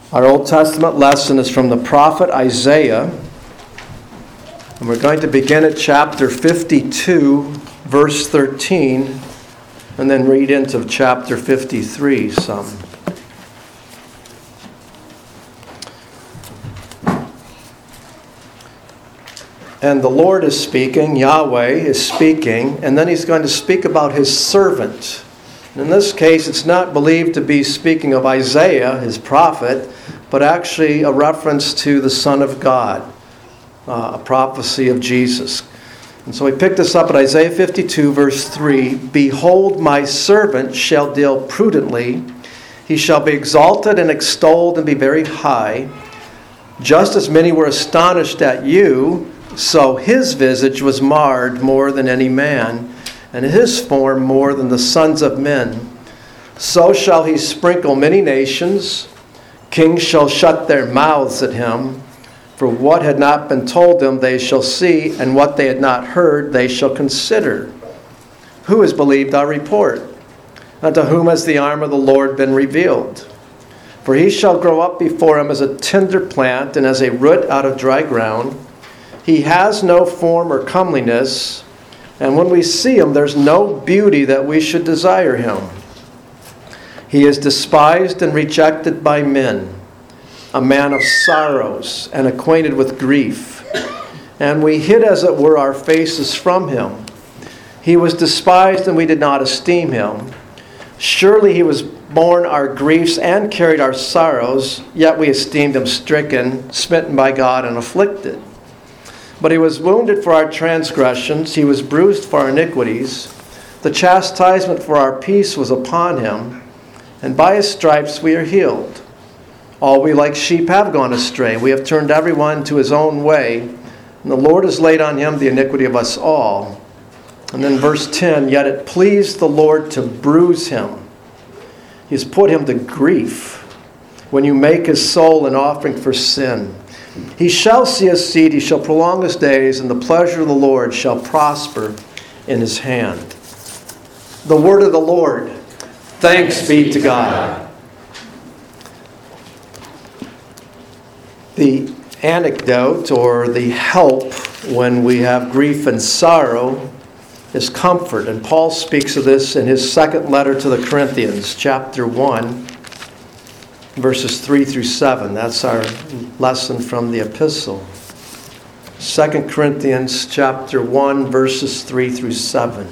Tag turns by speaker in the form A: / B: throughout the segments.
A: Our Old Testament lesson is from the prophet Isaiah, and we're going to begin at chapter 52, verse 13, and then read into chapter 53 some. And the Lord is speaking, Yahweh is speaking, and then he's going to speak about his servant. In this case, it's not believed to be speaking of Isaiah, his prophet, but actually a reference to the Son of God, a prophecy of Jesus. And so we picked this up at Isaiah 52, verse 3. Behold, my servant shall deal prudently. He shall be exalted and extolled and be very high. Just as many were astonished at you, so his visage was marred more than any man, and his form more than the sons of men. So shall he sprinkle many nations. Kings shall shut their mouths at him. For what had not been told them they shall see, and what they had not heard they shall consider. Who has believed our report? Unto whom has the arm of the Lord been revealed? For he shall grow up before him as a tender plant, and as a root out of dry ground. He has no form or comeliness, and when we see him, there's no beauty that we should desire him. He is despised and rejected by men, a man of sorrows and acquainted with grief. And we hid, as it were, our faces from him. He was despised, and we did not esteem him. Surely he was borne our griefs and carried our sorrows, yet we esteemed him stricken, smitten by God, and afflicted. But he was wounded for our transgressions, he was bruised for our iniquities. The chastisement for our peace was upon him, and by his stripes we are healed. All we like sheep have gone astray. We have turned everyone to his own way, and the Lord has laid on him the iniquity of us all. And then verse 10, yet it pleased the Lord to bruise him. He has put him to grief when you make his soul an offering for sin. He shall see his seed, he shall prolong his days, and the pleasure of the Lord shall prosper in his hand. The word of the Lord. Thanks be to God. The antidote, or the help, when we have grief and sorrow is comfort. And Paul speaks of this in his second letter to the Corinthians, chapter 1. Verses 3 through 7. That's our lesson from the epistle. 2 Corinthians chapter 1, verses 3 through 7.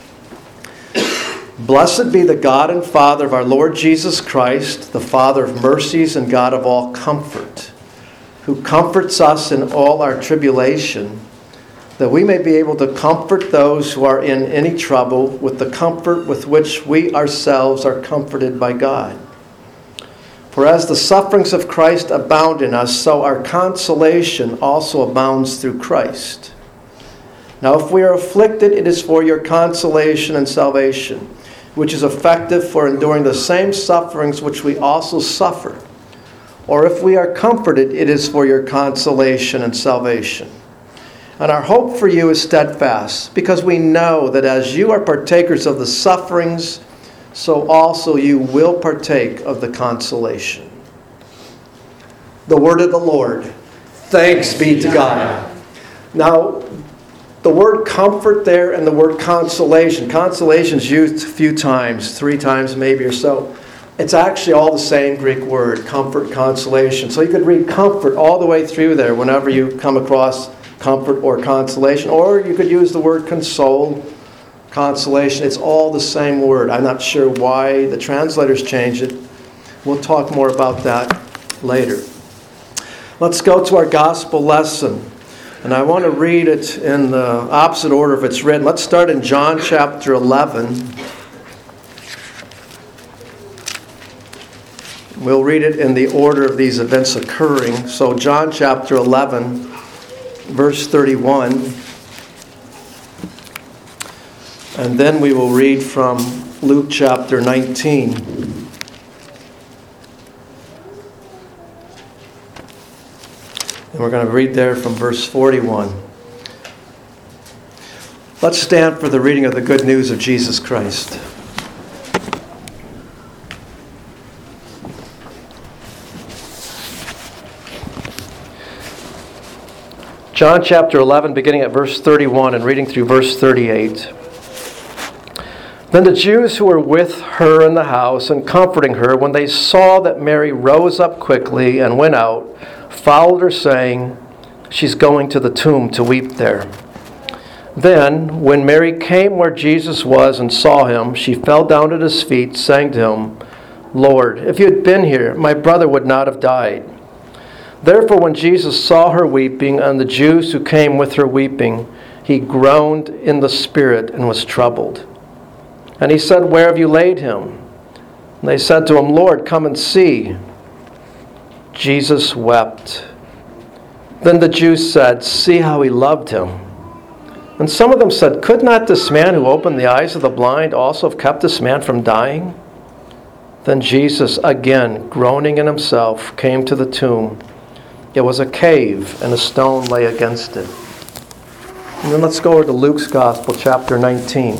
A: Blessed be the God and Father of our Lord Jesus Christ, the Father of mercies and God of all comfort, who comforts us in all our tribulation, that we may be able to comfort those who are in any trouble with the comfort with which we ourselves are comforted by God. For as the sufferings of Christ abound in us, so our consolation also abounds through Christ. Now if we are afflicted, it is for your consolation and salvation, which is effective for enduring the same sufferings which we also suffer. Or if we are comforted, it is for your consolation and salvation. And our hope for you is steadfast, because we know that as you are partakers of the sufferings, so also you will partake of the consolation. The word of the Lord. Thanks be to God. Now, the word comfort there and the word consolation. Consolation is used a few times, 3 times maybe or so. It's actually all the same Greek word, comfort, consolation. So you could read comfort all the way through there whenever you come across comfort or consolation. Or you could use the word console, consolation. It's all the same word. I'm not sure why the translators changed it. We'll talk more about that later. Let's go to our gospel lesson. And I want to read it in the opposite order if it's written. Let's start in John chapter 11. We'll read it in the order of these events occurring. So John chapter 11, verse 31. And then we will read from Luke chapter 19. And we're going to read there from verse 41. Let's stand for the reading of the good news of Jesus Christ. John chapter 11, beginning at verse 31 and reading through verse 38. Then the Jews who were with her in the house and comforting her, when they saw that Mary rose up quickly and went out, followed her, saying, "She's going to the tomb to weep there." Then, when Mary came where Jesus was and saw him, she fell down at his feet, saying to him, "Lord, if you had been here, my brother would not have died." Therefore, when Jesus saw her weeping, and the Jews who came with her weeping, he groaned in the spirit and was troubled. And he said, "Where have you laid him?" And they said to him, "Lord, come and see." Jesus wept. Then the Jews said, "See how he loved him." And some of them said, "Could not this man who opened the eyes of the blind also have kept this man from dying?" Then Jesus, again groaning in himself, came to the tomb. It was a cave, and a stone lay against it. And then let's go over to Luke's Gospel, chapter 19.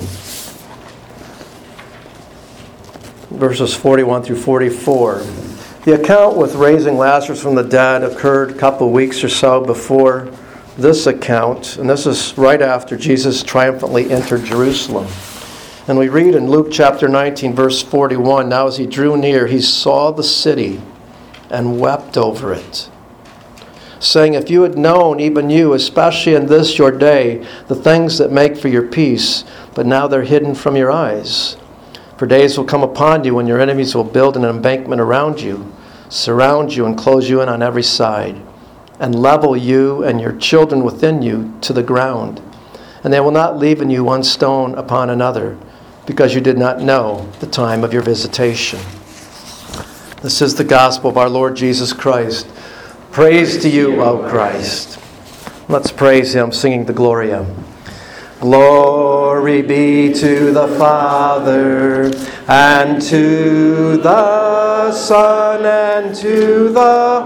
A: Verses 41 through 44. The account with raising Lazarus from the dead occurred a couple weeks or so before this account, and this is right after Jesus triumphantly entered Jerusalem. And we read in Luke chapter 19, verse 41, "Now as he drew near, he saw the city and wept over it, saying, if you had known, even you, especially in this your day, the things that make for your peace, but now they're hidden from your eyes. For days will come upon you when your enemies will build an embankment around you, surround you and close you in on every side, and level you and your children within you to the ground. And they will not leave in you one stone upon another, because you did not know the time of your visitation." This is the gospel of our Lord Jesus Christ. Praise to you, O Christ. Let's praise him, singing the Gloria. Glory be to the Father, and to the Son, and to the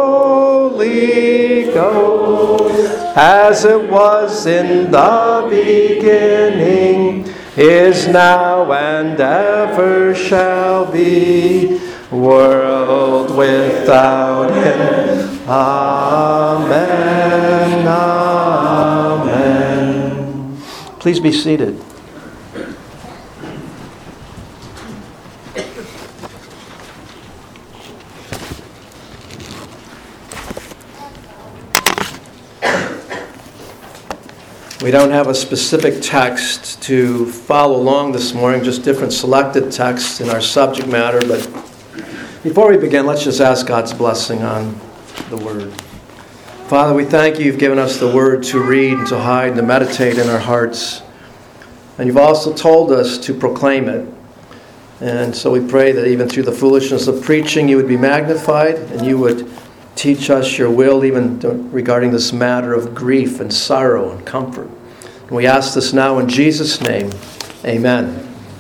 A: Holy Ghost, as it was in the beginning, is now, and ever shall be, world without end. Amen. Amen. Please be seated. We don't have a specific text to follow along this morning, just different selected texts in our subject matter. But before we begin, let's just ask God's blessing on the Word. Father, we thank you. You've given us the Word to read and to hide and to meditate in our hearts. And you've also told us to proclaim it. And so we pray that even through the foolishness of preaching, you would be magnified and you would teach us your will, even regarding this matter of grief and sorrow and comfort. And we ask this now in Jesus' name. Amen.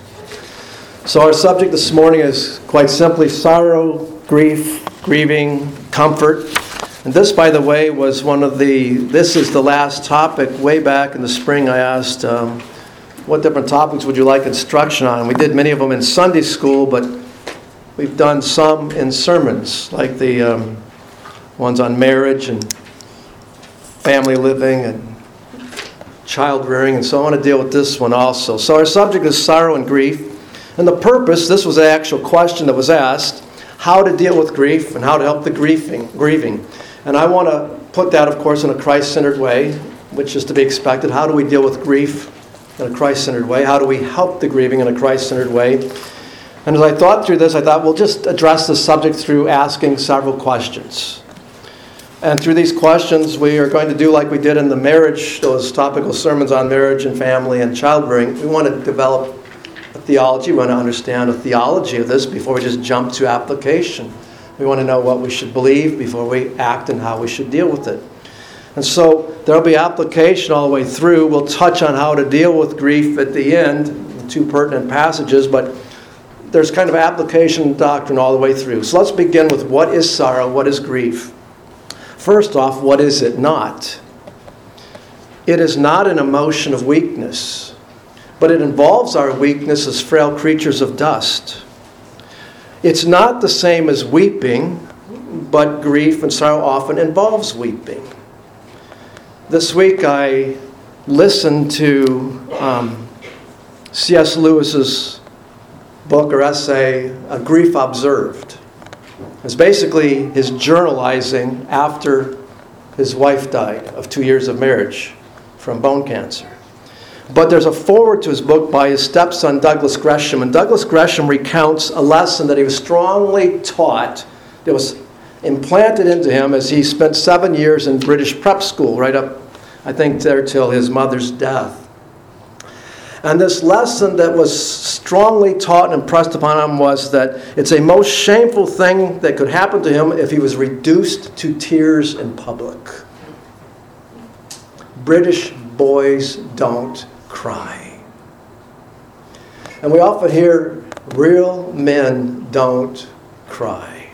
A: So our subject this morning is quite simply sorrow, grief, grieving, comfort. And this, by the way, was this is the last topic. Way back in the spring I asked, what different topics would you like instruction on? And we did many of them in Sunday school, but we've done some in sermons, like the ones on marriage and family living and child rearing, and so I want to deal with this one also. So our subject is sorrow and grief. And the purpose, this was the actual question that was asked, how to deal with grief and how to help the grieving. And I want to put that, of course, in a Christ-centered way, which is to be expected. How do we deal with grief in a Christ-centered way? How do we help the grieving in a Christ-centered way? And as I thought through this, I thought we'll just address the subject through asking several questions. And through these questions, we are going to do like we did in the marriage, those topical sermons on marriage and family and child rearing. We want to develop a theology. We want to understand a theology of this before we just jump to application. We want to know what we should believe before we act and how we should deal with it. And so there will be application all the way through. We'll touch on how to deal with grief at the end, two pertinent passages, but there's kind of application doctrine all the way through. So let's begin with what is sorrow, what is grief. First off, what is it not? It is not an emotion of weakness, but it involves our weakness as frail creatures of dust. It's not the same as weeping, but grief and sorrow often involves weeping. This week I listened to C.S. Lewis's book or essay, A Grief Observed. It's basically his journalizing after his wife died of 2 years of marriage from bone cancer. But there's a foreword to his book by his stepson, Douglas Gresham. And Douglas Gresham recounts a lesson that he was strongly taught, that was implanted into him as he spent 7 years in British prep school, right up, I think, there till his mother's death. And this lesson that was strongly taught and impressed upon him was that it's a most shameful thing that could happen to him if he was reduced to tears in public. British boys don't cry. And we often hear, real men don't cry.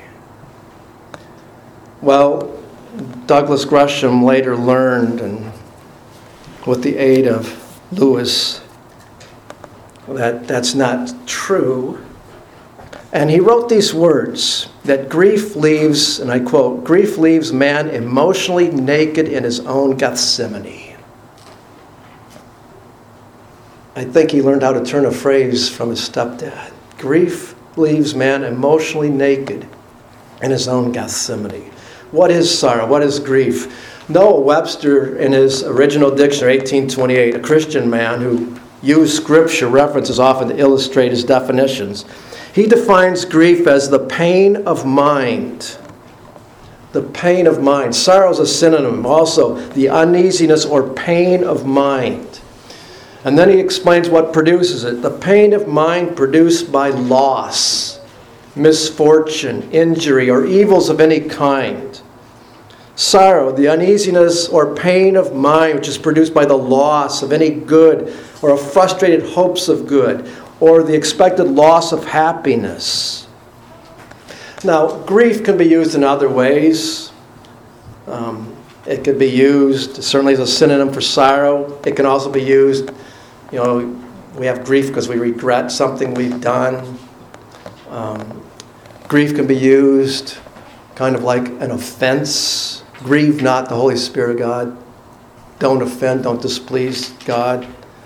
A: Well, Douglas Gresham later learned, and with the aid of Lewis, that's not true. And he wrote these words, that grief leaves, and I quote, "Grief leaves man emotionally naked in his own Gethsemane." I think he learned how to turn a phrase from his stepdad. Grief leaves man emotionally naked in his own Gethsemane. What is sorrow? What is grief? Noah Webster, in his original dictionary, 1828, a Christian man who used scripture references often to illustrate his definitions, he defines grief as the pain of mind. The pain of mind. Sorrow is a synonym. Also, the uneasiness or pain of mind. And then he explains what produces it. The pain of mind produced by loss, misfortune, injury, or evils of any kind. Sorrow, the uneasiness or pain of mind which is produced by the loss of any good or of frustrated hopes of good or the expected loss of happiness. Now, grief can be used in other ways. It could be used certainly as a synonym for sorrow. It can also be used, we have grief because we regret something we've done. Grief can be used kind of like an offense. Grieve not the Holy Spirit of God. Don't offend, don't displease God.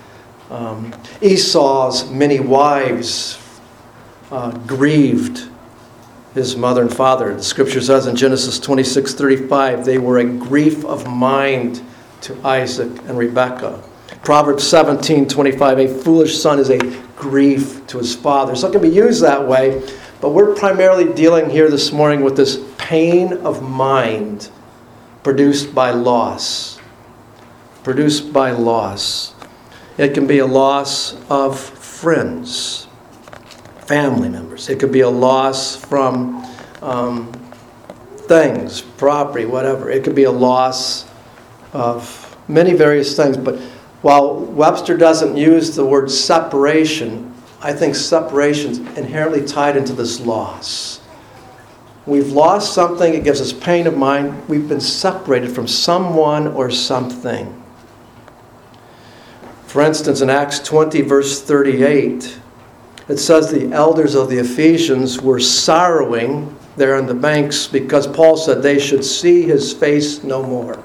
A: Esau's many wives grieved his mother and father. The scripture says in Genesis 26:35, they were a grief of mind to Isaac and Rebekah. Proverbs 17:25, a foolish son is a grief to his father. So it can be used that way, but we're primarily dealing here this morning with this pain of mind produced by loss. Produced by loss. It can be a loss of friends, family members. It could be a loss from things, property, whatever. It could be a loss of many various things. But while Webster doesn't use the word separation, I think separation is inherently tied into this loss. We've lost something, it gives us pain of mind. We've been separated from someone or something. For instance, in Acts 20, verse 38, it says the elders of the Ephesians were sorrowing there on the banks because Paul said they should see his face no more.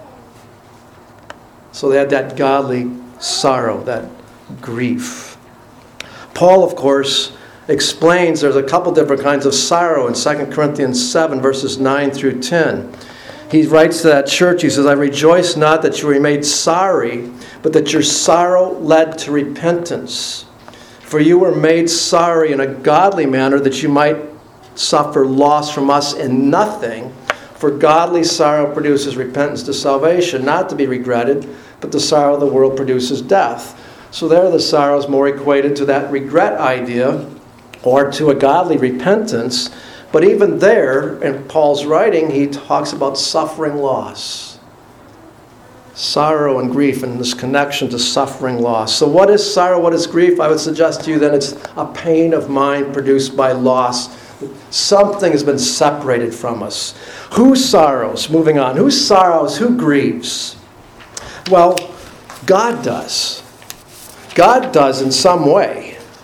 A: So they had that godly sorrow, that grief. Paul, of course, explains there's a couple different kinds of sorrow in 2 Corinthians 7, verses 9 through 10. He writes to that church, he says, I rejoice not that you were made sorry, but that your sorrow led to repentance. For you were made sorry in a godly manner that you might suffer loss from us in nothing. For godly sorrow produces repentance to salvation, not to be regretted, but the sorrow of the world produces death. So there the sorrow is more equated to that regret idea or to a godly repentance. But even there, in Paul's writing, he talks about suffering loss. Sorrow and grief and this connection to suffering loss. So what is sorrow? What is grief? I would suggest to you that it's a pain of mind produced by loss. Something has been separated from us. Who sorrows? Moving on. Who sorrows? Who grieves? Well, God does. God does in some way.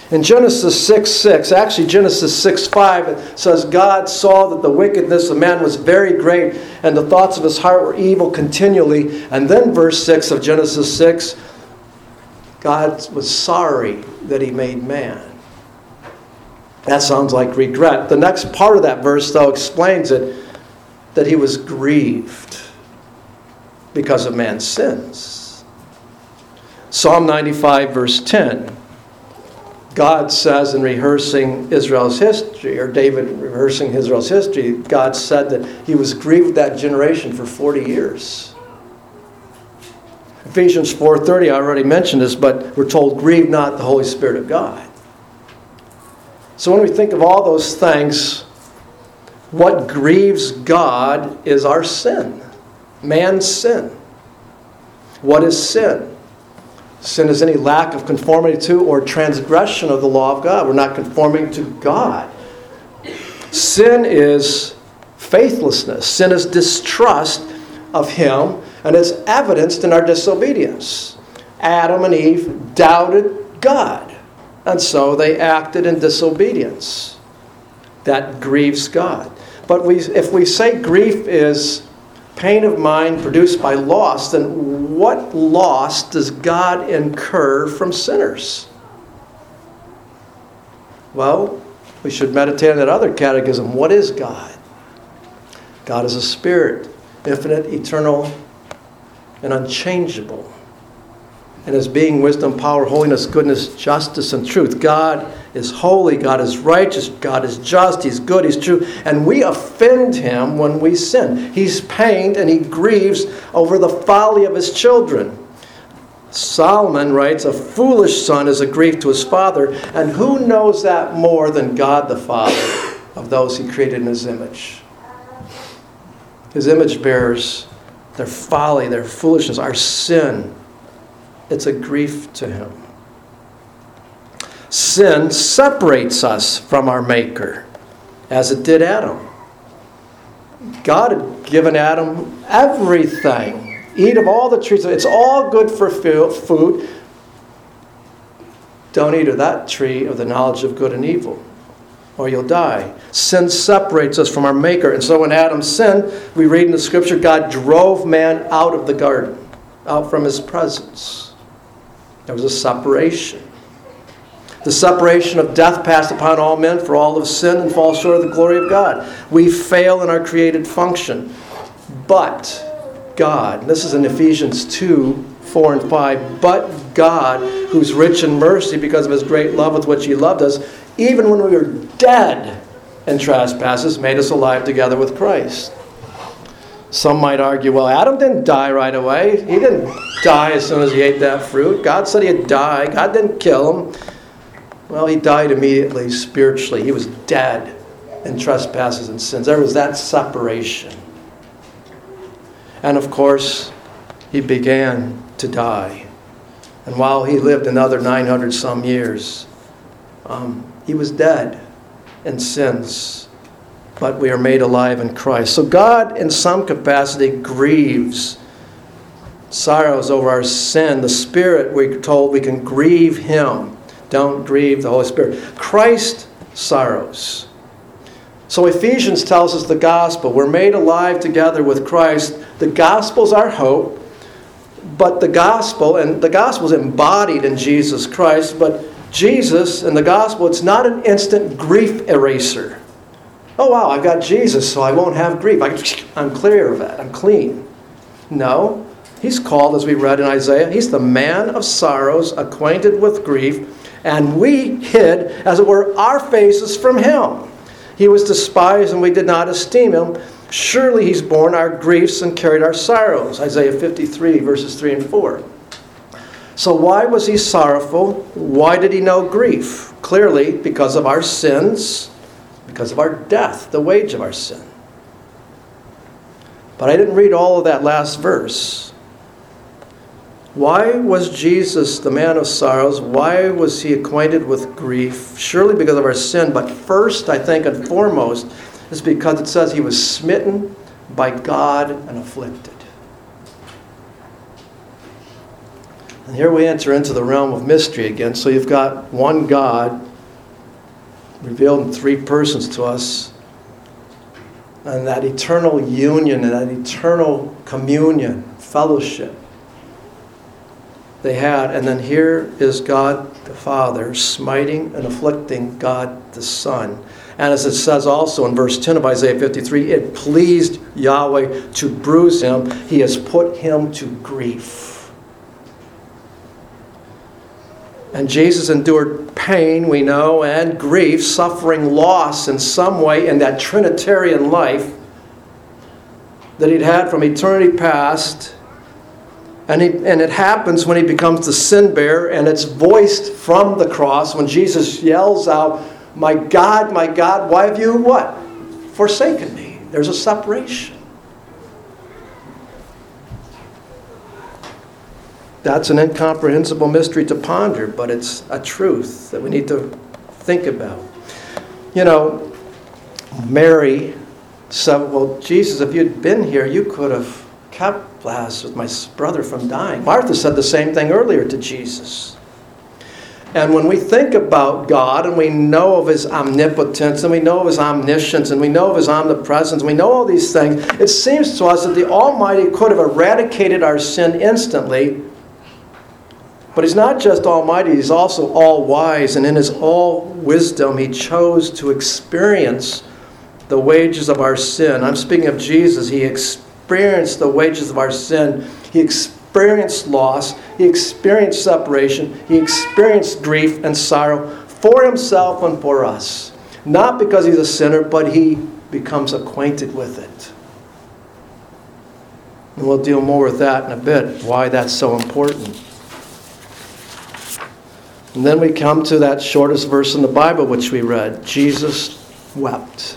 A: In Genesis 6:6, actually Genesis 6:5, it says, God saw that the wickedness of man was very great, and the thoughts of his heart were evil continually. And then verse 6 of Genesis 6, God was sorry that he made man. That sounds like regret. The next part of that verse, though, explains it, that he was grieved because of man's sins. Psalm 95, verse 10. God says in rehearsing Israel's history, or David rehearsing Israel's history, God said that he was grieved with that generation for 40 years. Ephesians 4:30, I already mentioned this, but we're told, grieve not the Holy Spirit of God. So when we think of all those things, what grieves God is our sin. Man's sin. What is sin? Sin is any lack of conformity to or transgression of the law of God. We're not conforming to God. Sin is faithlessness. Sin is distrust of Him, and it's evidenced in our disobedience. Adam and Eve doubted God, and so they acted in disobedience. That grieves God. But if we say grief is pain of mind produced by loss, then what loss does God incur from sinners? Well, we should meditate on that other catechism. What is God? God is a spirit, infinite, eternal, and unchangeable. And as being wisdom, power, holiness, goodness, justice, and truth. God is holy, God is righteous, God is just, He's good, He's true. And we offend Him when we sin. He's pained and He grieves over the folly of His children. Solomon writes, a foolish son is a grief to his father, and who knows that more than God the Father of those He created in His image? His image bears their folly, their foolishness, our sin. It's a grief to Him. Sin separates us from our Maker, as it did Adam. God had given Adam everything. Eat of all the trees. It's all good for food. Don't eat of that tree of the knowledge of good and evil, or you'll die. Sin separates us from our Maker. And so when Adam sinned, we read in the Scripture, God drove man out of the garden, out from His presence. There was a separation. The separation of death passed upon all men, for all have sinned and fall short of the glory of God. We fail in our created function. But God, and this is in Ephesians 2:4 and 5, but God, who's rich in mercy because of His great love with which He loved us, even when we were dead in trespasses, made us alive together with Christ. Some might argue, well, Adam didn't die right away. He didn't die as soon as he ate that fruit. God said he'd die. God didn't kill him. Well, he died immediately spiritually. He was dead in trespasses and sins. There was that separation. And of course, he began to die. And while he lived another 900 some years, he was dead in sins. But we are made alive in Christ. So God, in some capacity, grieves, sorrows over our sin. The Spirit, we're told, we can grieve Him. Don't grieve the Holy Spirit. Christ sorrows. So Ephesians tells us the gospel. We're made alive together with Christ. The gospel's our hope. But the gospel is embodied in Jesus Christ. But Jesus and the gospel, it's not an instant grief eraser. Oh, wow, I've got Jesus, so I won't have grief. I'm clear of that. I'm clean. No. He's called, as we read in Isaiah, He's the man of sorrows, acquainted with grief, and we hid, as it were, our faces from Him. He was despised, and we did not esteem Him. Surely He's borne our griefs and carried our sorrows. Isaiah 53, verses 3 and 4. So why was He sorrowful? Why did He know grief? Clearly, because of our sins, because of our death, the wage of our sin. But I didn't read all of that last verse. Why was Jesus the man of sorrows? Why was He acquainted with grief? Surely because of our sin, but first, I think, and foremost, is because it says He was smitten by God and afflicted. And here we enter into the realm of mystery again. So you've got one God revealed in three persons to us, and that eternal union and that eternal communion, fellowship they had. And then here is God the Father smiting and afflicting God the Son. And as it says also in verse 10 of Isaiah 53, it pleased Yahweh to bruise him. He has put him to grief. And Jesus endured pain, we know, and grief, suffering loss in some way in that Trinitarian life that he'd had from eternity past. And it happens when he becomes the sin bearer, and it's voiced from the cross when Jesus yells out, my God, why have you what? Forsaken me. There's a separation. That's an incomprehensible mystery to ponder, but it's a truth that we need to think about. You know, Mary said, well, Jesus, if you'd been here, you could have kept Lazarus, my brother, from dying. Martha said the same thing earlier to Jesus. And when we think about God and we know of his omnipotence and we know of his omniscience and we know of his omnipresence and we know all these things, it seems to us that the Almighty could have eradicated our sin instantly. But he's not just almighty, he's also all-wise. And in his all-wisdom, he chose to experience the wages of our sin. I'm speaking of Jesus. He experienced the wages of our sin. He experienced loss. He experienced separation. He experienced grief and sorrow for himself and for us. Not because he's a sinner, but he becomes acquainted with it. And we'll deal more with that in a bit, why that's so important. And then we come to that shortest verse in the Bible which we read. Jesus wept.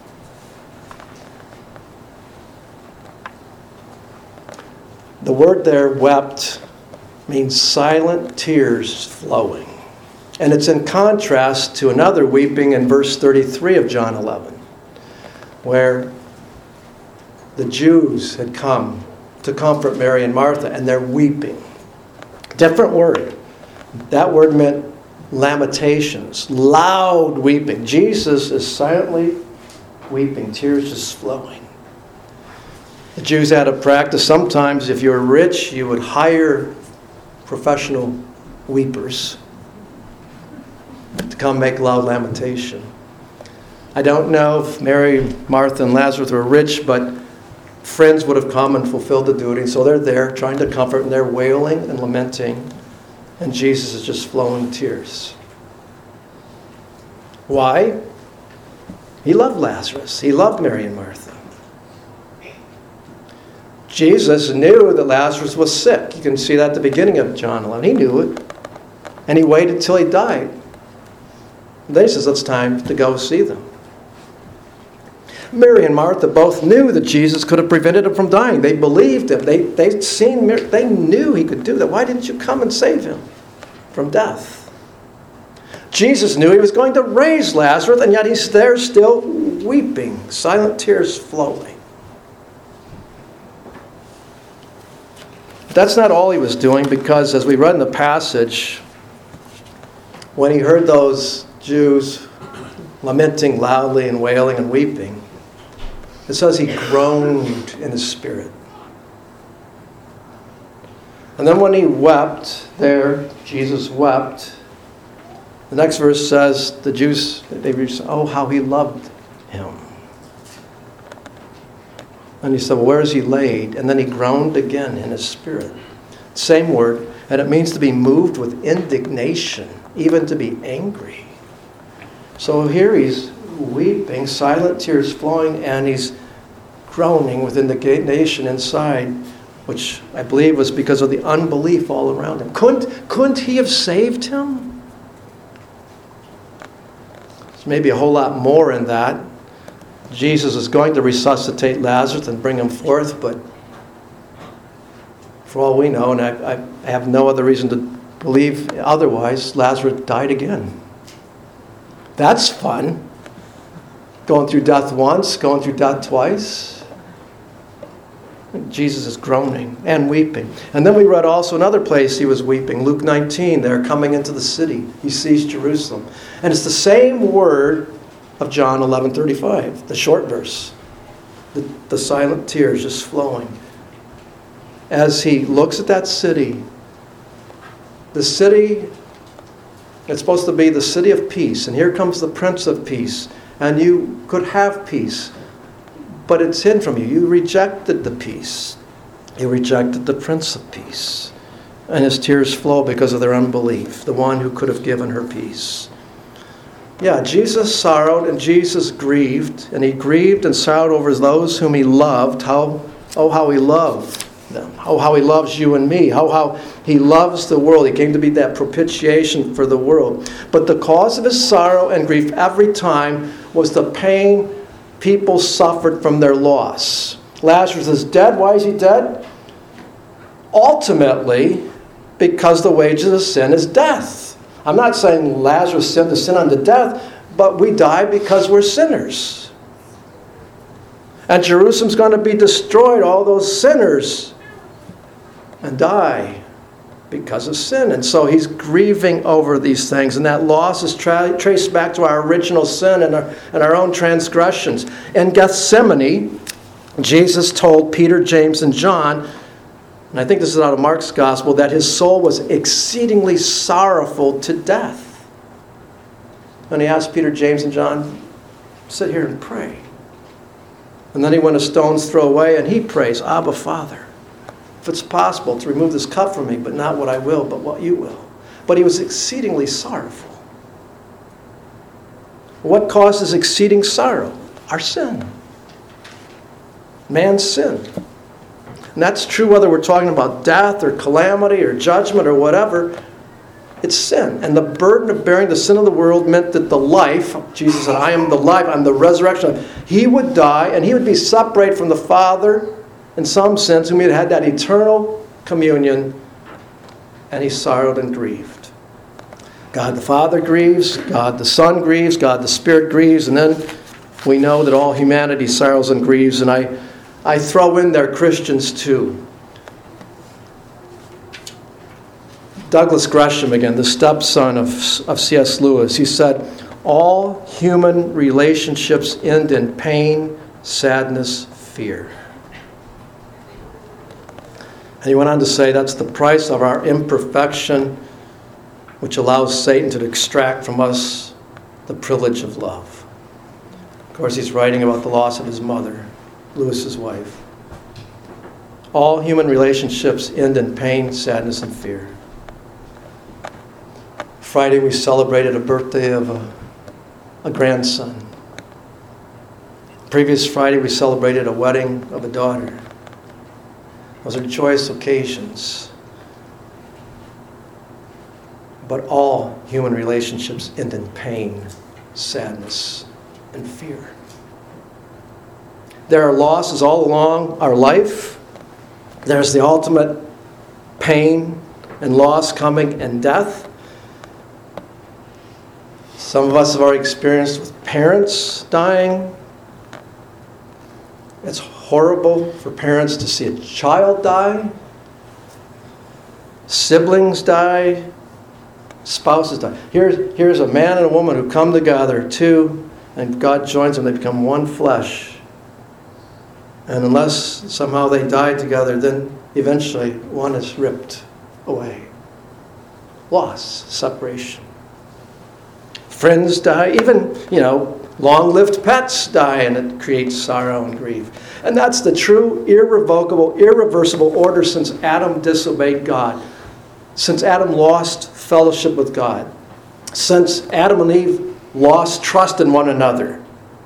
A: The word there, wept, means silent tears flowing. And it's in contrast to another weeping in verse 33 of John 11, where the Jews had come to comfort Mary and Martha, and they're weeping. Different word. That word meant lamentations, loud weeping. Jesus is silently weeping, tears just flowing. The Jews had a practice. Sometimes if you were rich, you would hire professional weepers to come make loud lamentation. I don't know if Mary, Martha, and Lazarus were rich, but friends would have come and fulfilled the duty. So they're there trying to comfort, and they're wailing and lamenting. And Jesus is just flowing tears. Why? He loved Lazarus. He loved Mary and Martha. Jesus knew that Lazarus was sick. You can see that at the beginning of John 11. He knew it. And he waited till he died. And then he says, it's time to go see them. Mary and Martha both knew that Jesus could have prevented him from dying. They believed him. They knew he could do that. Why didn't you come and save him from death? Jesus knew he was going to raise Lazarus, and yet he's there still weeping, silent tears flowing. But that's not all he was doing, because as we read in the passage, when he heard those Jews lamenting loudly and wailing and weeping, it says he groaned in his spirit. And then when he wept there, Jesus wept, the next verse says, the Jews, oh, how he loved him. And he said, well, where is he laid? And then he groaned again in his spirit. Same word, and it means to be moved with indignation, even to be angry. So here he's weeping, silent tears flowing, and he's groaning with indignation inside, which I believe was because of the unbelief all around him. Couldn't he have saved him? There's maybe a whole lot more in that. Jesus is going to resuscitate Lazarus and bring him forth, but for all we know, and I have no other reason to believe otherwise, Lazarus died again. That's fun. Going through death once, going through death twice. Jesus is groaning and weeping. And then we read also another place he was weeping. Luke 19, they're coming into the city. He sees Jerusalem. And it's the same word of John 11:35, the short verse. The silent tears just flowing. As he looks at that city, the city, it's supposed to be the city of peace. And here comes the Prince of Peace. And you could have peace, but it's hidden from you. You rejected the peace. You rejected the Prince of Peace. And his tears flow because of their unbelief, the one who could have given her peace. Yeah, Jesus sorrowed and Jesus grieved. And he grieved and sorrowed over those whom he loved. How he loved them. How he loves you and me. How he loves the world. He came to be that propitiation for the world. But the cause of his sorrow and grief every time was the pain people suffered from their loss. Lazarus is dead. Why is he dead? Ultimately, because the wages of sin is death. I'm not saying Lazarus sinned the sin unto death, but we die because we're sinners. And Jerusalem's going to be destroyed, all those sinners, and die because of sin. And so he's grieving over these things. And that loss is traced back to our original sin and our own transgressions. In Gethsemane, Jesus told Peter, James, and John, and I think this is out of Mark's gospel, that his soul was exceedingly sorrowful to death. And he asked Peter, James, and John, sit here and pray. And then he went a stone's throw away and he prays, Abba, Father, if it's possible to remove this cup from me, but not what I will, but what you will. But he was exceedingly sorrowful. What causes exceeding sorrow? Our sin. Man's sin. And that's true whether we're talking about death or calamity or judgment or whatever. It's sin. And the burden of bearing the sin of the world meant that the life, Jesus said, I am the life, I'm the resurrection. He would die and he would be separated from the Father in some sense, whom he had that eternal communion, and he sorrowed and grieved. God the Father grieves, God the Son grieves, God the Spirit grieves, and then we know that all humanity sorrows and grieves, and I throw in there Christians too. Douglas Gresham again, the stepson of C.S. Lewis, he said, all human relationships end in pain, sadness, fear. And he went on to say that's the price of our imperfection, which allows Satan to extract from us the privilege of love. Of course, he's writing about the loss of his mother, Lewis's wife. All human relationships end in pain, sadness, and fear. Friday, we celebrated a birthday of a grandson. Previous Friday, we celebrated a wedding of a daughter. Those are joyous occasions. But all human relationships end in pain, sadness, and fear. There are losses all along our life. There's the ultimate pain and loss coming in death. Some of us have already experienced with parents dying. It's horrible for parents to see a child die. Siblings die. Spouses die. Here's a man and a woman who come together, two, and God joins them. They become one flesh. And unless somehow they die together, then eventually one is ripped away. Loss, separation. Friends die. Even, long-lived pets die, and it creates sorrow and grief. And that's the true, irrevocable, irreversible order since Adam disobeyed God. Since Adam lost fellowship with God. Since Adam and Eve lost trust in one another.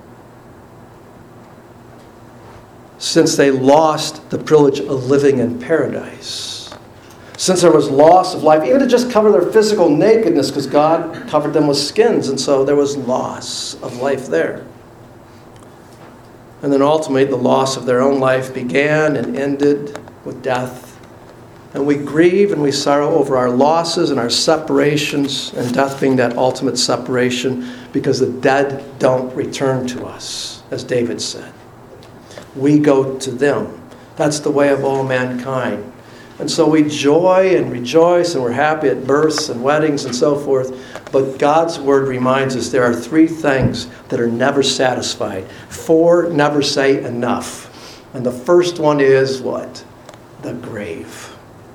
A: Since they lost the privilege of living in paradise. Since there was loss of life, even to just cover their physical nakedness, because God covered them with skins, and so there was loss of life there. And then ultimately, the loss of their own life began and ended with death. And we grieve and we sorrow over our losses and our separations, and death being that ultimate separation, because the dead don't return to us, as David said. We go to them. That's the way of all mankind. And so we joy and rejoice and we're happy at births and weddings and so forth. But God's Word reminds us there are 3 things that are never satisfied. 4 never say enough. And the first one is what? The grave.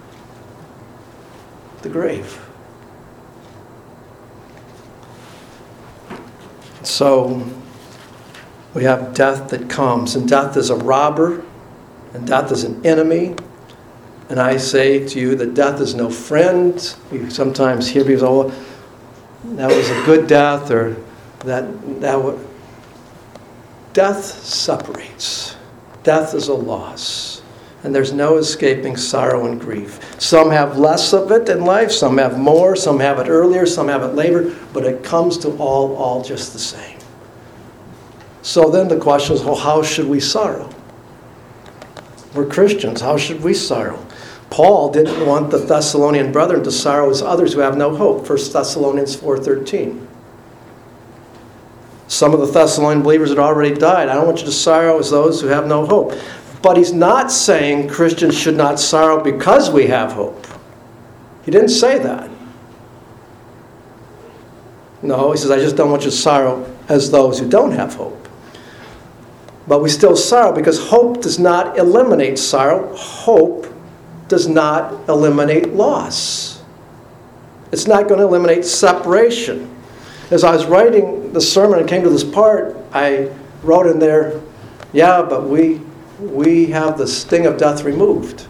A: The grave. So we have death that comes. And death is a robber. And death is an enemy. And I say to you that death is no friend. We sometimes hear people say, oh, that was a good death, or death separates. Death is a loss. And there's no escaping sorrow and grief. Some have less of it in life, some have more, some have it earlier, some have it later, but it comes to all just the same. So then the question is, well, how should we sorrow? We're Christians. How should we sorrow? Paul didn't want the Thessalonian brethren to sorrow as others who have no hope. 1 Thessalonians 4:13. Some of the Thessalonian believers had already died. I don't want you to sorrow as those who have no hope. But he's not saying Christians should not sorrow because we have hope. He didn't say that. No, he says, I just don't want you to sorrow as those who don't have hope. But we still sorrow because hope does not eliminate sorrow. Hope does not eliminate loss. It's not going to eliminate separation. As I was writing the sermon and came to this part, I wrote in there, yeah, but we have the sting of death removed.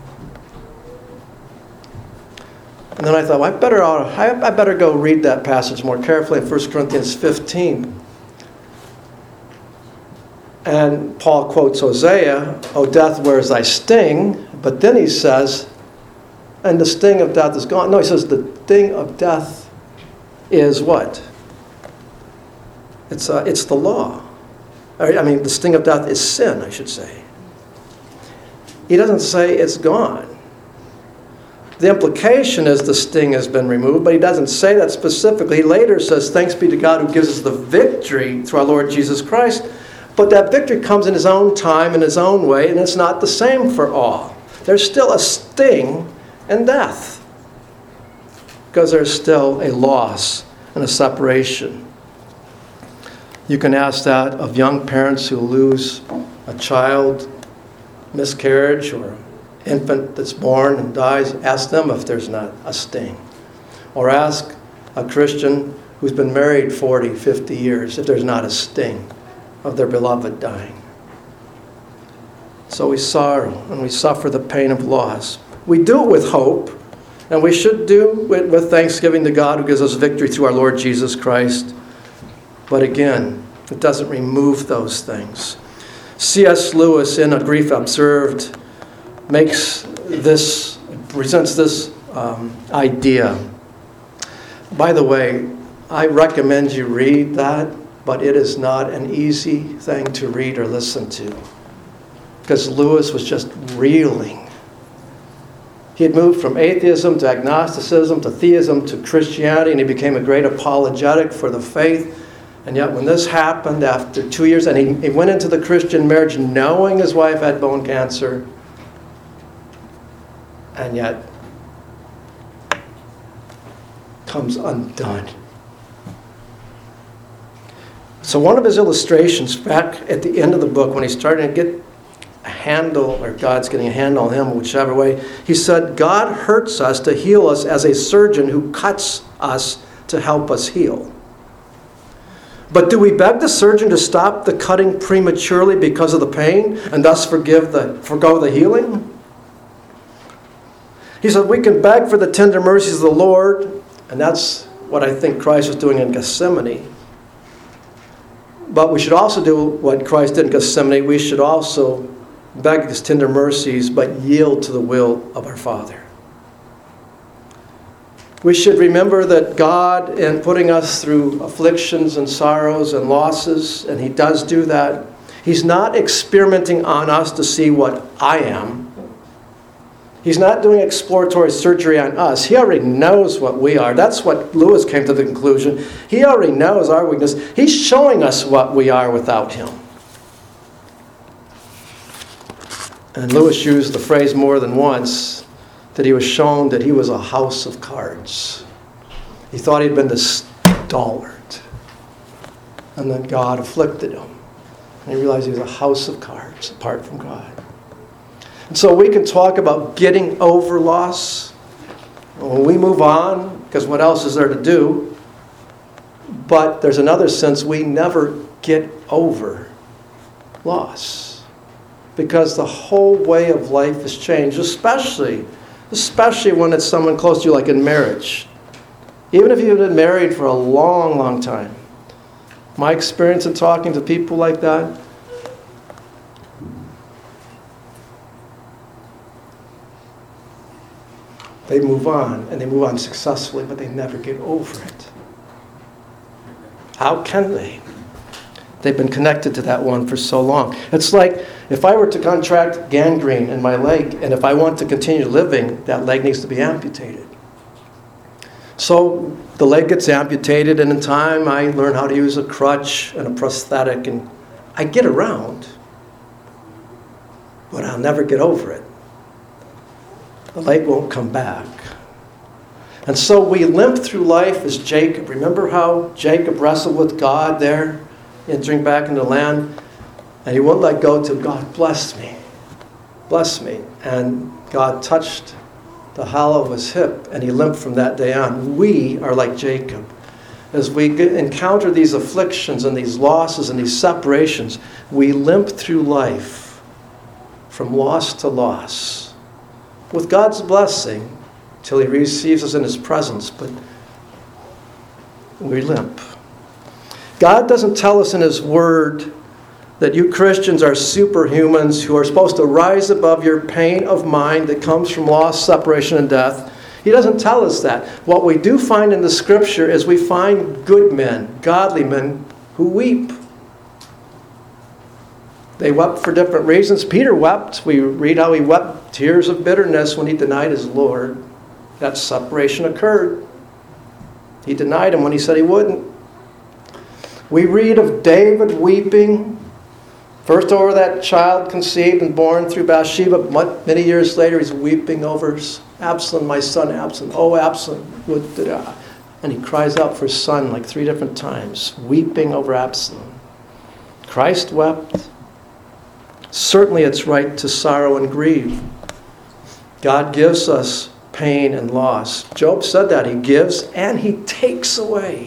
A: And then I thought, well, I better go read that passage more carefully in 1 Corinthians 15. And Paul quotes Hosea, O death, where is thy sting? But then he says, and the sting of death is gone. No, he says the sting of death is what? It's the law. The sting of death is sin, I should say. He doesn't say it's gone. The implication is the sting has been removed, but he doesn't say that specifically. He later says, thanks be to God who gives us the victory through our Lord Jesus Christ. But that victory comes in his own time, in his own way, and it's not the same for all. There's still a sting in death because there's still a loss and a separation. You can ask that of young parents who lose a child, miscarriage, or infant that's born and dies. Ask them if there's not a sting. Or ask a Christian who's been married 40, 50 years if there's not a sting of their beloved dying. So we sorrow and we suffer the pain of loss. We do it with hope, and we should do it with thanksgiving to God who gives us victory through our Lord Jesus Christ. But again, it doesn't remove those things. C.S. Lewis, in A Grief Observed, presents this idea. By the way, I recommend you read that, but it is not an easy thing to read or listen to, because Lewis was just reeling. He had moved from atheism to agnosticism to theism to Christianity, and he became a great apologetic for the faith. And yet when this happened after 2 years, and he went into the Christian marriage knowing his wife had bone cancer, and yet comes undone. So one of his illustrations back at the end of the book, when he's starting to get a handle, or God's getting a handle on him, whichever way, he said, God hurts us to heal us as a surgeon who cuts us to help us heal. But do we beg the surgeon to stop the cutting prematurely because of the pain and thus forgo the healing? He said we can beg for the tender mercies of the Lord, and that's what I think Christ was doing in Gethsemane. But we should also do what Christ did in Gethsemane. We should also beg his tender mercies, but yield to the will of our Father. We should remember that God, in putting us through afflictions and sorrows and losses, and he does do that, he's not experimenting on us to see what I am. He's not doing exploratory surgery on us. He already knows what we are. That's what Lewis came to the conclusion. He already knows our weakness. He's showing us what we are without him. And Lewis used the phrase more than once, that he was shown that he was a house of cards. He thought he'd been the stalwart. And then God afflicted him. And he realized he was a house of cards apart from God. And so we can talk about getting over loss. When we move on, because what else is there to do? But there's another sense we never get over loss. Because the whole way of life has changed, especially when it's someone close to you, like in marriage. Even if you've been married for a long, long time. My experience in talking to people like that, they move on, and they move on successfully, but they never get over it. How can they? They've been connected to that one for so long. It's like if I were to contract gangrene in my leg, and if I want to continue living, that leg needs to be amputated. So the leg gets amputated, and in time I learn how to use a crutch and a prosthetic, and I get around, but I'll never get over it. The leg won't come back. And so we limp through life as Jacob. Remember how Jacob wrestled with God there, entering back into the land? And he wouldn't let go till God blessed me. Bless me. And God touched the hollow of his hip, and he limped from that day on. We are like Jacob. As we encounter these afflictions and these losses and these separations, we limp through life from loss to loss, with God's blessing, till he receives us in his presence, but we limp. God doesn't tell us in his word that you Christians are superhumans who are supposed to rise above your pain of mind that comes from loss, separation, and death. He doesn't tell us that. What we do find in the scripture is we find good men, godly men, who weep. They wept for different reasons. Peter wept. We read how he wept tears of bitterness when he denied his Lord. That separation occurred. He denied him when he said he wouldn't. We read of David weeping, first over that child conceived and born through Bathsheba. Many years later, he's weeping over Absalom, my son Absalom. Oh, Absalom. And he cries out for his son like 3 different times, weeping over Absalom. Christ wept. Certainly it's right to sorrow and grieve. God gives us pain and loss. Job said that. He gives and he takes away.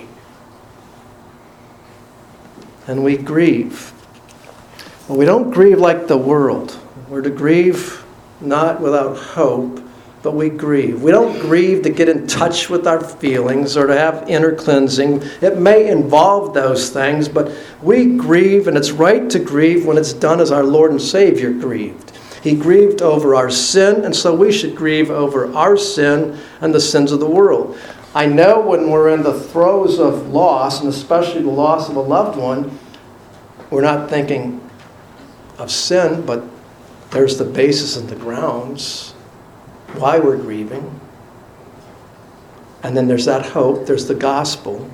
A: And we grieve. Well, we don't grieve like the world. We're to grieve not without hope, but we grieve. We don't grieve to get in touch with our feelings or to have inner cleansing. It may involve those things, but we grieve, and it's right to grieve when it's done as our Lord and Savior grieved. He grieved over our sin, and so we should grieve over our sin and the sins of the world. I know when we're in the throes of loss, and especially the loss of a loved one, we're not thinking of sin, but there's the basis and the grounds why we're grieving. And then there's that hope, there's the gospel.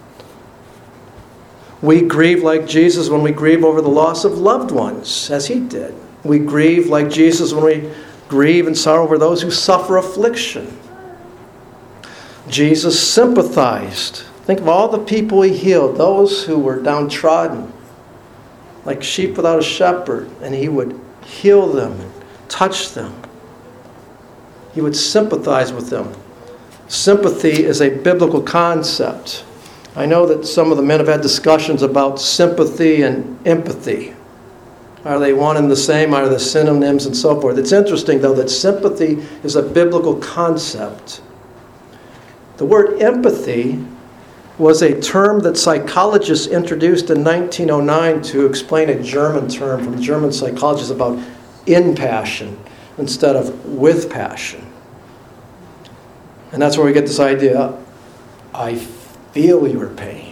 A: We grieve like Jesus when we grieve over the loss of loved ones, as he did. We grieve like Jesus when we grieve and sorrow over those who suffer affliction. Jesus sympathized. Think of all the people he healed, those who were downtrodden, like sheep without a shepherd, and he would heal them and touch them. He would sympathize with them. Sympathy is a biblical concept. I know that some of the men have had discussions about sympathy and empathy. Are they one and the same? Are they synonyms and so forth? It's interesting, though, that sympathy is a biblical concept. The word empathy was a term that psychologists introduced in 1909 to explain a German term from German psychologists about in passion instead of with passion. And that's where we get this idea, I feel your pain.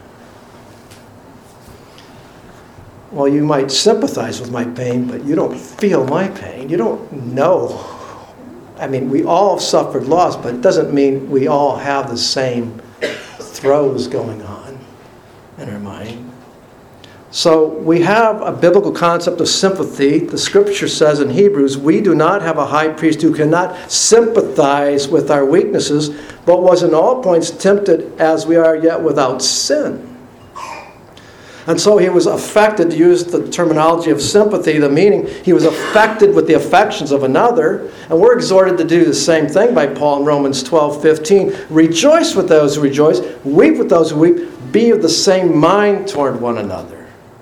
A: Well, you might sympathize with my pain, but you don't feel my pain. You don't know. I mean, we all suffered loss, but it doesn't mean we all have the same throes going on in our mind. So we have a biblical concept of sympathy. The scripture says in Hebrews, we do not have a high priest who cannot sympathize with our weaknesses, but was in all points tempted as we are, yet without sin. And so he was affected, to use the terminology of sympathy, the meaning, he was affected with the affections of another. And we're exhorted to do the same thing by Paul in Romans 12:15. Rejoice with those who rejoice, weep with those who weep, be of the same mind toward one another.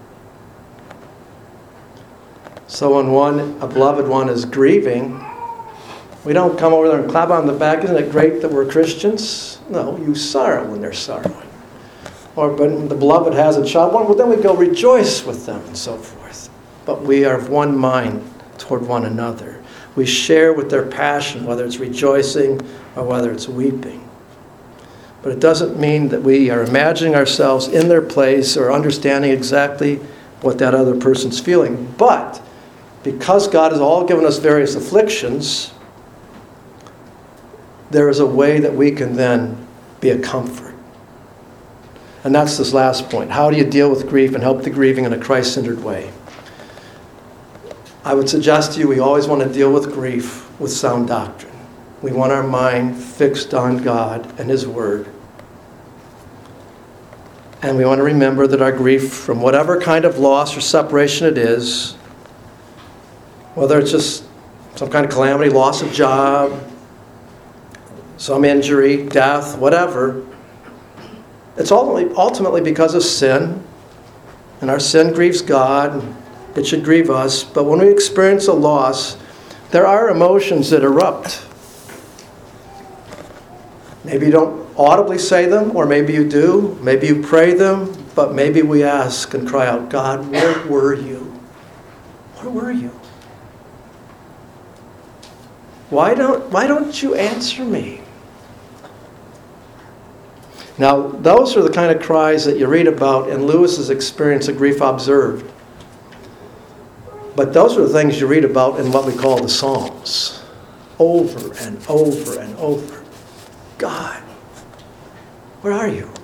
A: So when a beloved one is grieving, we don't come over there and clap on the back. Isn't it great that we're Christians? No, you sorrow when they're sorrowing. Or when the beloved has a child, well, then we go rejoice with them and so forth. But we are of one mind toward one another. We share with their passion, whether it's rejoicing or whether it's weeping. But it doesn't mean that we are imagining ourselves in their place or understanding exactly what that other person's feeling. But because God has all given us various afflictions, there is a way that we can then be a comfort. And that's this last point. How do you deal with grief and help the grieving in a Christ-centered way? I would suggest to you we always want to deal with grief with sound doctrine. We want our mind fixed on God and His Word. And we want to remember that our grief, from whatever kind of loss or separation it is, whether it's just some kind of calamity, loss of job, some injury, death, whatever, it's ultimately because of sin, and our sin grieves God. It should grieve us. But when we experience a loss, there are emotions that erupt. Maybe you don't audibly say them, or maybe you do. Maybe you pray them, but maybe we ask and cry out, God, where were you? Where were you? Why don't you answer me? Now, those are the kind of cries that you read about in Lewis's experience of grief observed. But those are the things you read about in what we call the Psalms. Over and over and over. God, where are you?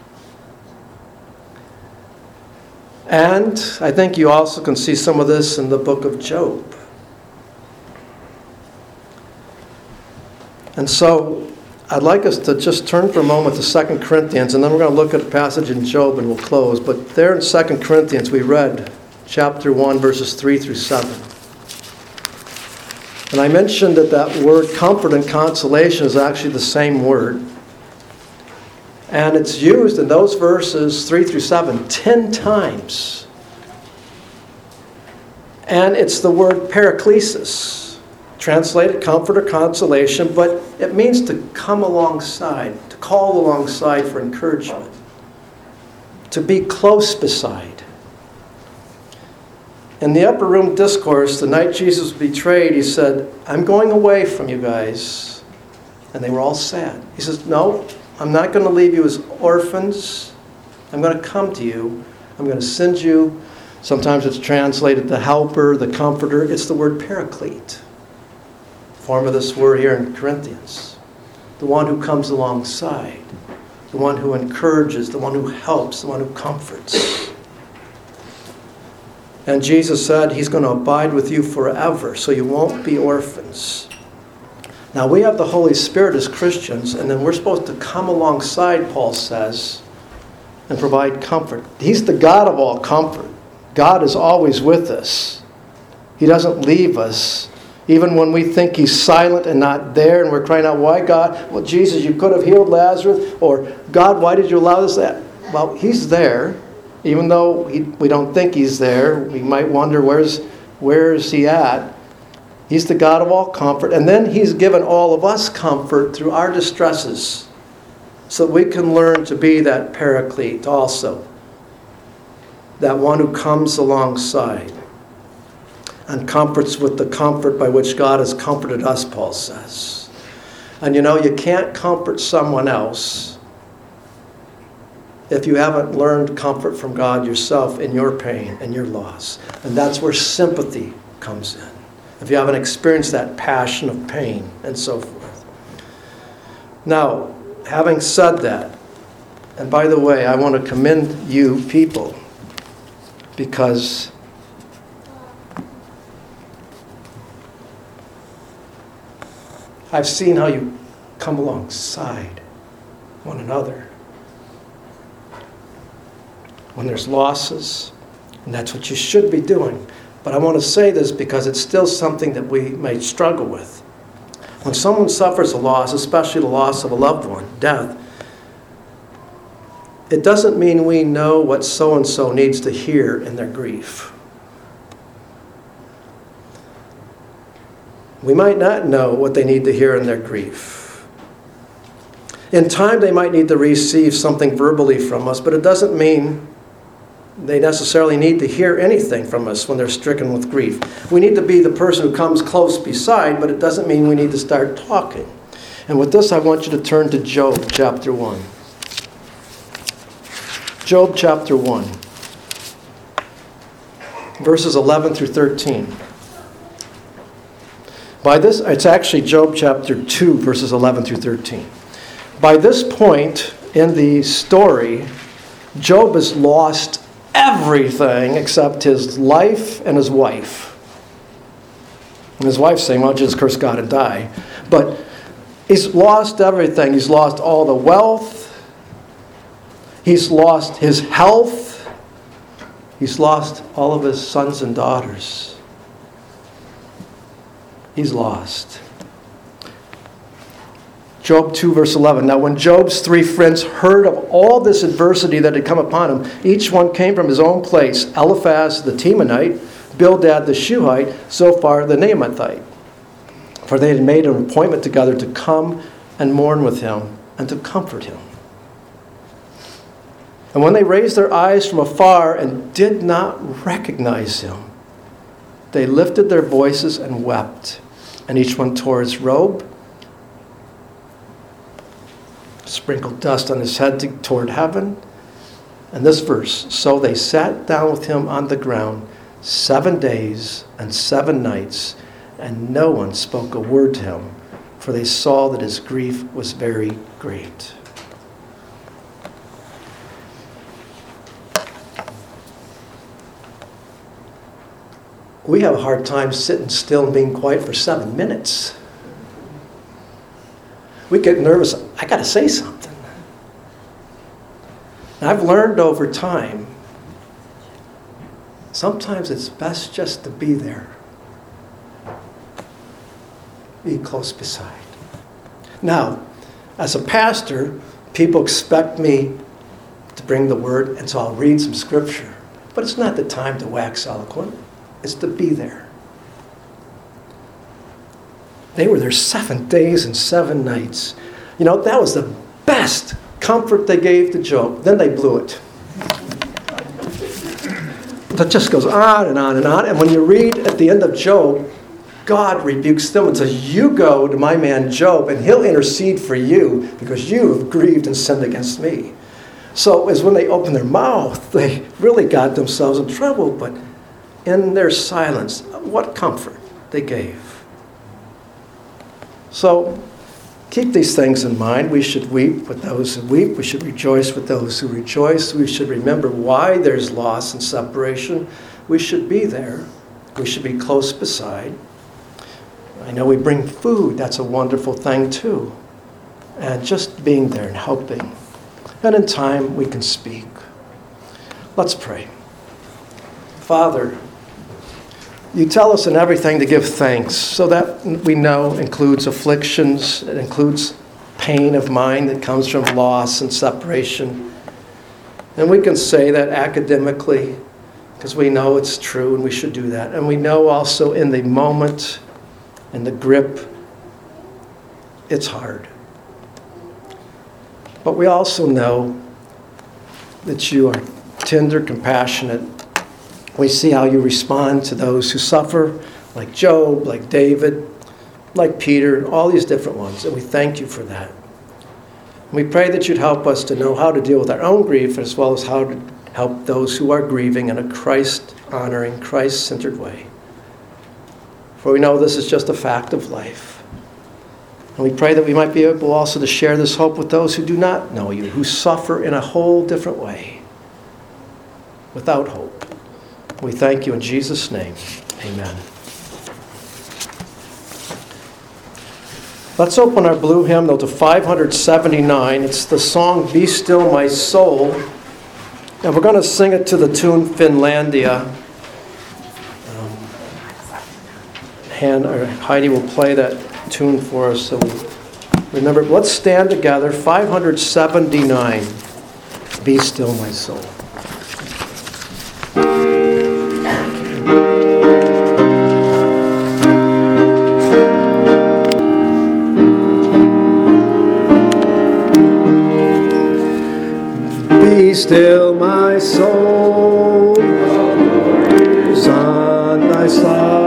A: And I think you also can see some of this in the book of Job. And so I'd like us to just turn for a moment to 2 Corinthians, and then we're going to look at a passage in Job and we'll close. But there in 2 Corinthians we read chapter 1, verses 3 through 7. And I mentioned that word comfort and consolation is actually the same word. And it's used in those verses 3 through 7 10 times. And it's the word paraklesis. Translated comfort or consolation, but it means to come alongside, to call alongside for encouragement, to be close beside. In the upper room discourse, the night Jesus was betrayed, he said, I'm going away from you guys. And they were all sad. He says, no, I'm not going to leave you as orphans. I'm going to come to you. I'm going to send you. Sometimes it's translated the helper, the comforter. It's the word paraclete. Form of this word here in Corinthians. The one who comes alongside. The one who encourages. The one who helps. The one who comforts. And Jesus said He's going to abide with you forever, so you won't be orphans. Now we have the Holy Spirit as Christians, and then we're supposed to come alongside, Paul says, and provide comfort. He's the God of all comfort. God is always with us. He doesn't leave us. Even when we think He's silent and not there, and we're crying out, why God? Well, Jesus, you could have healed Lazarus. Or, God, why did you allow this? That? Well, He's there. Even though we don't think He's there, we might wonder, where is He at? He's the God of all comfort. And then He's given all of us comfort through our distresses, so that we can learn to be that paraclete also. That one who comes alongside and comforts with the comfort by which God has comforted us, Paul says. And you can't comfort someone else if you haven't learned comfort from God yourself in your pain and your loss. And that's where sympathy comes in. If you haven't experienced that passion of pain and so forth. Now, having said that, and by the way, I want to commend you people because I've seen how you come alongside one another when there's losses, and that's what you should be doing. But I want to say this because it's still something that we may struggle with. When someone suffers a loss, especially the loss of a loved one, death, it doesn't mean we know what so-and-so needs to hear in their grief. We might not know what they need to hear in their grief. In time, they might need to receive something verbally from us, but it doesn't mean they necessarily need to hear anything from us when they're stricken with grief. We need to be the person who comes close beside, but it doesn't mean we need to start talking. And with this, I want you to turn to Job chapter 1. Job chapter 1, verses 11 through 13. It's actually Job chapter 2, verses 11 through 13. By this point in the story, Job has lost everything except his life and his wife. And his wife's saying, well, just curse God and die. But he's lost everything. He's lost all the wealth. He's lost his health. He's lost all of his sons and daughters. He's lost. Job 2, verse 11. Now when Job's 3 friends heard of all this adversity that had come upon him, each one came from his own place. Eliphaz the Temanite, Bildad the Shuhite, Zophar the Naamathite. For they had made an appointment together to come and mourn with him and to comfort him. And when they raised their eyes from afar and did not recognize him, they lifted their voices and wept. And each one tore his robe, sprinkled dust on his head toward heaven. And this verse, so they sat down with him on the ground 7 days and 7 nights, and no one spoke a word to him, for they saw that his grief was very great. We have a hard time sitting still and being quiet for 7 minutes. We get nervous. I got to say something. And I've learned over time, sometimes it's best just to be there. Be close beside. Now, as a pastor, people expect me to bring the word, and so I'll read some scripture. But it's not the time to wax eloquent. It's to be there. They were there 7 days and 7 nights. You know, that was the best comfort they gave to Job. Then they blew it. That just goes on and on and on. And when you read at the end of Job, God rebukes them and says, you go to my man Job and he'll intercede for you because you have grieved and sinned against me. So as when they opened their mouth, they really got themselves in trouble. But in their silence, what comfort they gave. So keep these things in mind. We should weep with those who weep. We should rejoice with those who rejoice. We should remember why there's loss and separation. We should be there. We should be close beside. I know we bring food. That's a wonderful thing too. And just being there and helping. And in time we can speak. Let's pray. Father, you tell us in everything to give thanks, so that we know includes afflictions, it includes pain of mind that comes from loss and separation. And we can say that academically because we know it's true and we should do that. And we know also in the moment, in the grip, it's hard. But we also know that you are tender, compassionate. We see how you respond to those who suffer, like Job, like David, like Peter, all these different ones. And we thank you for that. We pray that you'd help us to know how to deal with our own grief as well as how to help those who are grieving in a Christ-honoring, Christ-centered way. For we know this is just a fact of life. And we pray that we might be able also to share this hope with those who do not know you, who suffer in a whole different way, without hope. We thank you in Jesus' name. Amen. Let's open our blue hymnal to 579. It's the song, Be Still My Soul. And we're going to sing it to the tune Finlandia. Heidi will play that tune for us. So remember, let's stand together. 579. Be still my soul. Be still my soul, on thy side.